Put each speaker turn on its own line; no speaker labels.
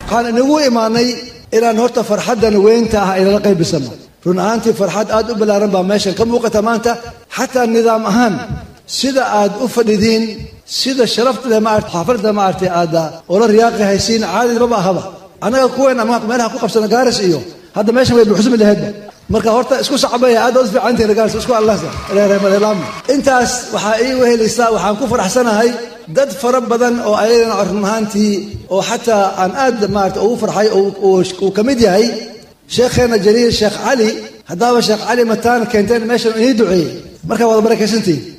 waxaan inagu imaanay inaan horta farxaddan weynta ah inala qaybisano run ahaantii farxad aad u ballaaran baa meeshan ka muuqata maanta xataa nidaam ahaan sida aad u fadhidiin sida sharafta leh maartay xafladda maartay aada oo la riyaaqi haysiin caadi maba ahaba anaga kuweena meelaha ku qabsana gaaris iyo hadda meeshan way buuxsami lahaydba marka horta isku sacbay aad u fiicantiin gaaris isku allahsa ilaahay intaas waxa ay wehelaysaa waxaan ku faraxsanahay dad fara badan oo ayagana run ahaantii oo xataa aan aad maartay ugu farxay oo kamid yahay sheekheena jaliil sheekh cali haddaba sheekh cali mataan keenteen meeshan inii duceeyey marka wada barakaysantiin